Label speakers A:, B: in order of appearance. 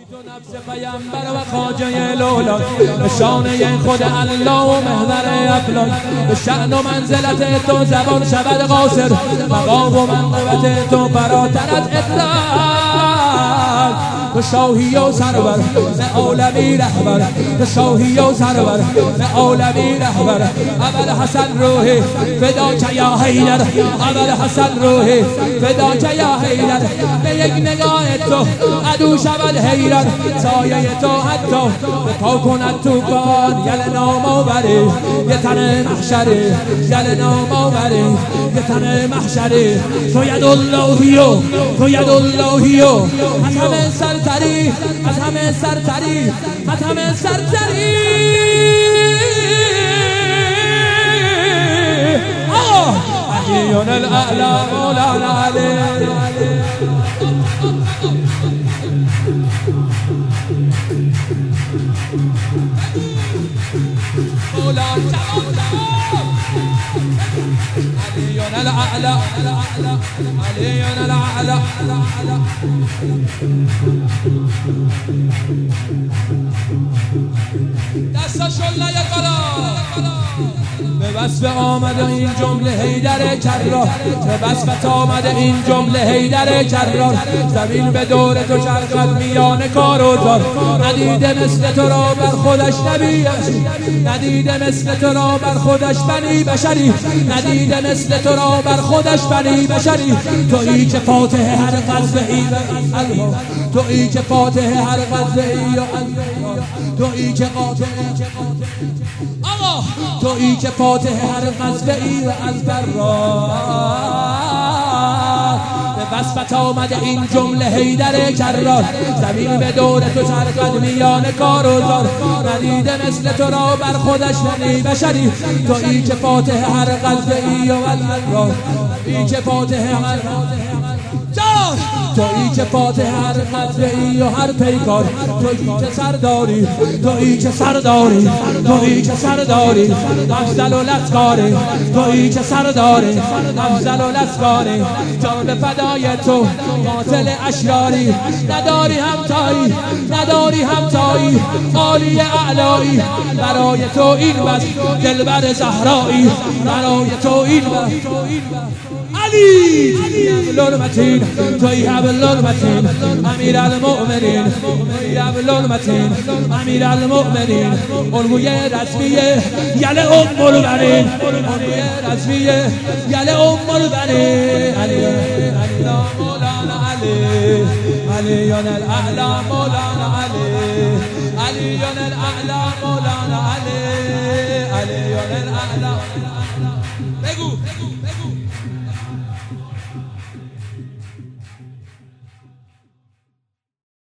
A: تو نفس پیامبر و خواجه لولا، شانه خود الله و محور افلاک. به شأن و منزلت تو زبان شود قاصر، مقام و منقبت تو فراتر از ادراک. تو شاهی و سرور نه عالمی رهبر، تو شاهی و سرور نه عالمی رهبر. اول حسن روحی فداک یا حیدر، اول حسن روحی فداک یا حیدر. به یک نگاه تو عدو شود حیرت، سایه تو حتی به پا کند توفان. یل نام آوری یه تن محشری، یل نام آوری یه تن محشری. تو ید اللهیو، تو ید اللهیو، از همه سرتری، از همه سرتری، از همه سرتری. علیون الاعلی مولانا علی. مولانا علیون الاعلی، علیون الاعلی. دستشون نیقلا. به وصف آمده این جمله حیدر کرار، به وصفت آمده این جمله حیدر کرار. زمین به دور تو چرخد میان کار و زار، ندیده مثل تو را بر خودش نبی، ندیده مثل تو را بر خودش بنی بشری، ندیده مثل تو را بر خودش بنی بشری. تویی که فاتح هر غزوه ای و الها، تویی که فاتح هر غزوه ای و الها، تویی که قاتل، آقا تویی که فاتح هر غزوه ای و از برا. به وصفت آمده این جمله حیدر کرار، زمین به دور تو چرخد میان کار و زار. ندیده مثل تو را بر خودش بنی بشری، تویی که فاتح هر غزوه ای و از برا، تویی که فاتح هر جار، تویی که فاتح هر قطره ای و هر پیکار. تویی که سرداری، تویی که سرداری، تویی که سرداری، افضل و لسکاری. تویی که سرداری، افضل و لسکاری. جان فدای تو قاتل اشراری، نداری همتایی، نداری همتایی. عالی اعلایی برای تو این بس، دلبر زهرایی برای تو این بس. علی المتین، توی حبل المتین، امیر المؤمنین، توی حبل المتین، امیر المؤمنین. الگوی رسمیه یل ام البنین، الگوی رسمیه یل ام البنین. علی مولانا علی، علیون الاعلی مولانا علی، علیون الاعلی مولانا علی، علیون الاعلی. بگو بگو بگو.